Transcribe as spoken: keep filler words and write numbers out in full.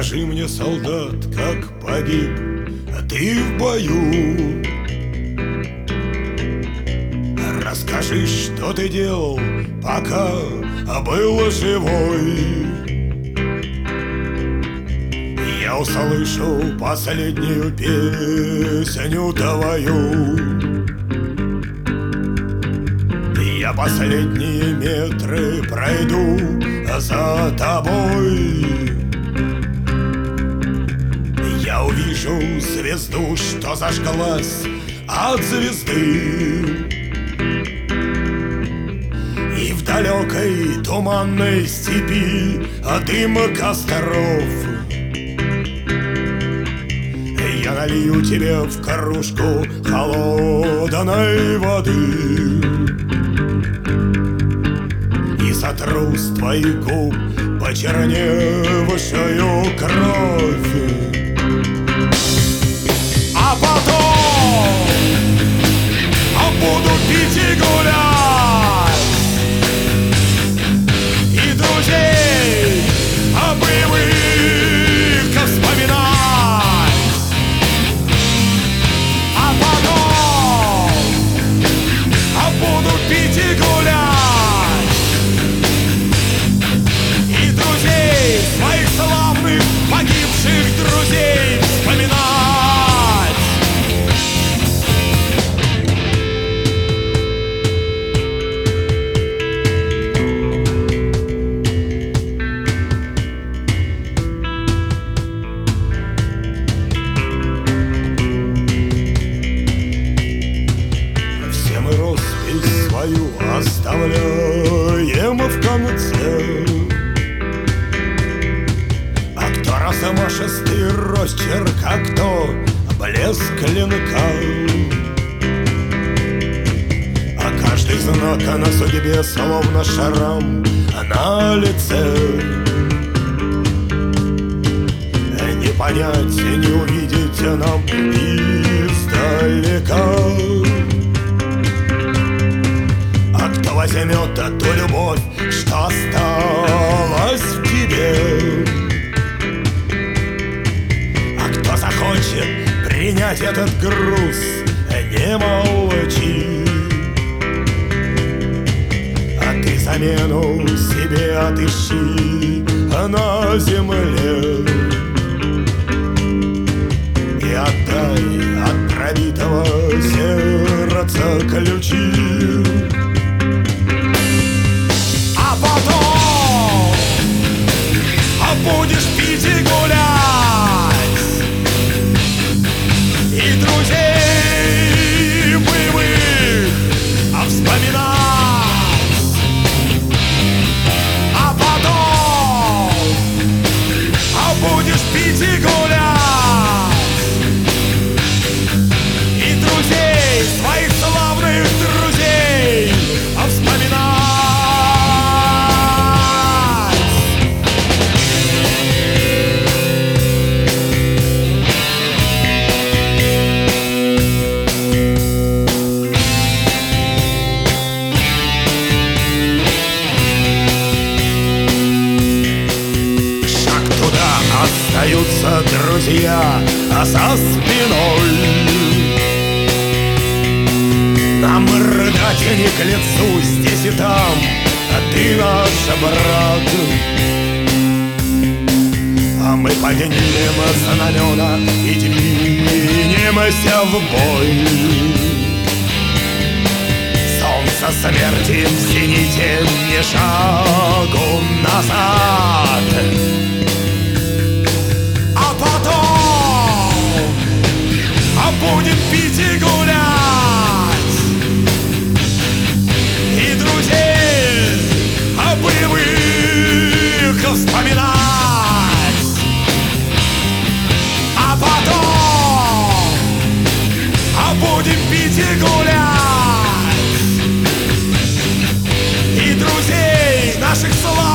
Расскажи мне, солдат, как погиб ты в бою. Расскажи, что ты делал, пока был живой. Я услышу последнюю песню твою. Я последние метры пройду за тобой. Я увижу звезду, что зажглась от звезды, и в далекой туманной степи дым костров. Я налью тебе в кружку холодной воды и сотру с твоих губ почерневшую кровь. А потом буду пить и гулять, и друзей боевых вспоминать. А потом буду пить и гулять, и друзей, своих славных погибших друзей вспоминать. Свою оставляем в конце. А кто размашистый росчерк, а кто блеск клинка. А каждый знак на судьбе словно шрам на лице. Не понять, не увидеть нам издалека. Возьмет ту любовь, что осталась в тебе. А кто захочет принять этот груз, не молчи. А ты замену себе отыщи на земле и отдай от пробитого сердца ключи. Будешь пить и гулять, и друзей боевых вспоминать. А потом будешь пить и гулять, и друзей, своих славных друзей вспоминать. Остаются друзья, а за спиной нам рыдать не к лицу здесь и там, а ты наш брат. А мы поднимем знамена и двинемся в бой. Солнце смерти в зените, не шагу назад. Будем пить и гулять, и друзей боевых вспоминать. А потом будем пить и гулять, и друзей наших слав